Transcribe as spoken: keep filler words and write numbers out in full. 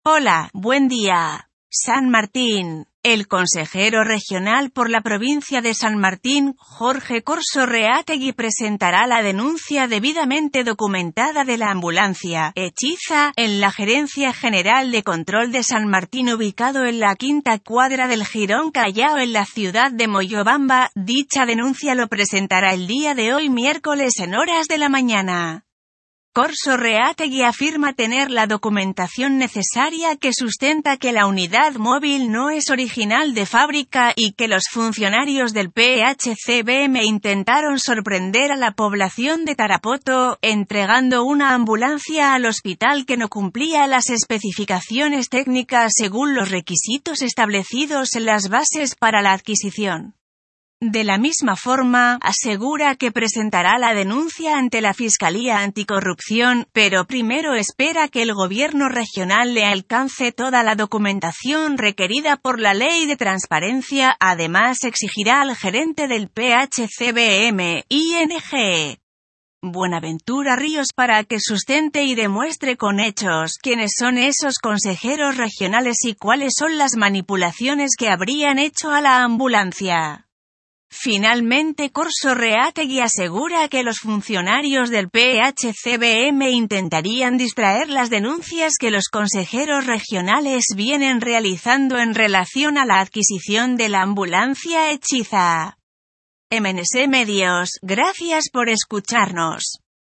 Hola, buen día. San Martín. El consejero regional por la provincia de San Martín, Jorge Corso Reátegui, presentará la denuncia debidamente documentada de la ambulancia Hechiza en la Gerencia General de Control de San Martín, ubicado en la quinta cuadra del Jirón Callao en la ciudad de Moyobamba. Dicha denuncia lo presentará el día de hoy, miércoles, en horas de la mañana. Corso Reátegui afirma tener la documentación necesaria que sustenta que la unidad móvil no es original de fábrica y que los funcionarios del P H C B M intentaron sorprender a la población de Tarapoto, entregando una ambulancia al hospital que no cumplía las especificaciones técnicas según los requisitos establecidos en las bases para la adquisición. De la misma forma, asegura que presentará la denuncia ante la Fiscalía Anticorrupción, pero primero espera que el gobierno regional le alcance toda la documentación requerida por la Ley de Transparencia. Además, exigirá al gerente del P H C B M, I N G, Buenaventura Ríos, para que sustente y demuestre con hechos quiénes son esos consejeros regionales y cuáles son las manipulaciones que habrían hecho a la ambulancia. Finalmente, Corso Reátegui asegura que los funcionarios del P H C B M intentarían distraer las denuncias que los consejeros regionales vienen realizando en relación a la adquisición de la ambulancia Hechiza. M N S Medios, gracias por escucharnos.